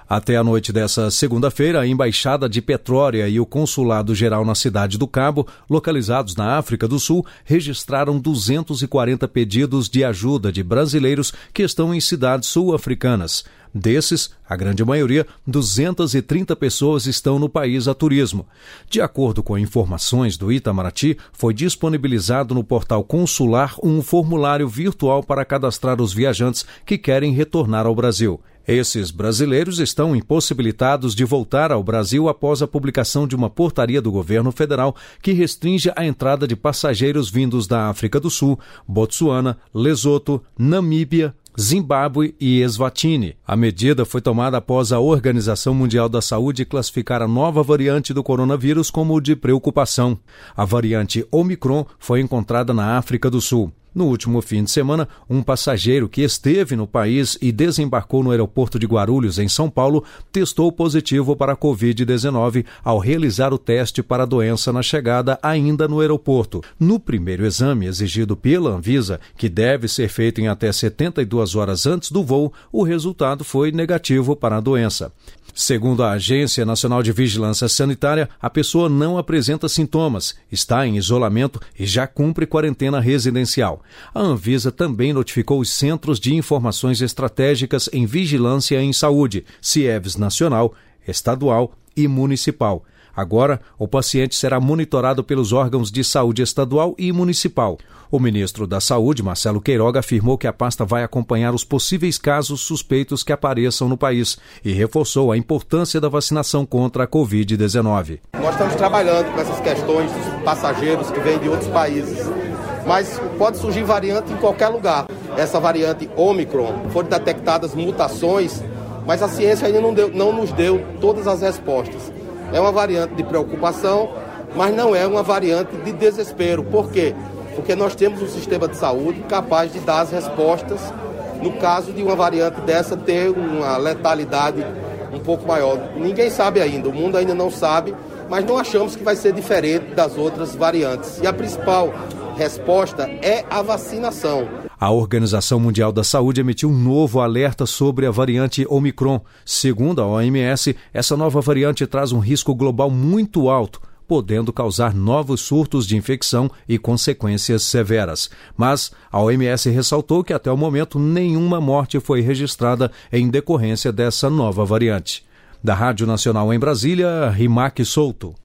Até a noite dessa segunda-feira, a Embaixada de Petrólea e o Consulado-Geral na Cidade do Cabo, localizados na África do Sul, registraram 240 pedidos de ajuda de brasileiros que estão em cidades sul-africanas. Desses, a grande maioria, 230 pessoas estão no país a turismo. De acordo com informações do Itamaraty, foi disponibilizado no portal consular um formulário virtual para cadastrar os viajantes que querem retornar ao Brasil. Esses brasileiros estão impossibilitados de voltar ao Brasil após a publicação de uma portaria do governo federal que restringe a entrada de passageiros vindos da África do Sul, Botsuana, Lesoto, Namíbia, Zimbábue e Eswatini. A medida foi tomada após a Organização Mundial da Saúde classificar a nova variante do coronavírus como de preocupação. A variante Omicron foi encontrada na África do Sul. No último fim de semana, um passageiro que esteve no país e desembarcou no aeroporto de Guarulhos, em São Paulo, testou positivo para a Covid-19 ao realizar o teste para a doença na chegada ainda no aeroporto. No primeiro exame exigido pela Anvisa, que deve ser feito em até 72 horas antes do voo, o resultado foi negativo para a doença. Segundo a Agência Nacional de Vigilância Sanitária, a pessoa não apresenta sintomas, está em isolamento e já cumpre quarentena residencial. A Anvisa também notificou os Centros de Informações Estratégicas em Vigilância em Saúde, CIEVS nacional, estadual e municipal. Agora, o paciente será monitorado pelos órgãos de saúde estadual e municipal. O ministro da Saúde, Marcelo Queiroga, afirmou que a pasta vai acompanhar os possíveis casos suspeitos que apareçam no país e reforçou a importância da vacinação contra a Covid-19. Nós estamos trabalhando com essas questões dos passageiros que vêm de outros países, mas pode surgir variante em qualquer lugar. Essa variante Omicron, foram detectadas mutações, mas a ciência ainda não nos deu todas as respostas. É uma variante de preocupação, mas não é uma variante de desespero. Por quê? Porque nós temos um sistema de saúde capaz de dar as respostas no caso de uma variante dessa ter uma letalidade um pouco maior. Ninguém sabe ainda, o mundo ainda não sabe, mas não achamos que vai ser diferente das outras variantes. E a principal resposta é a vacinação. A Organização Mundial da Saúde emitiu um novo alerta sobre a variante Omicron. Segundo a OMS, essa nova variante traz um risco global muito alto, podendo causar novos surtos de infecção e consequências severas. Mas a OMS ressaltou que até o momento nenhuma morte foi registrada em decorrência dessa nova variante. Da Rádio Nacional em Brasília, Rimac Souto.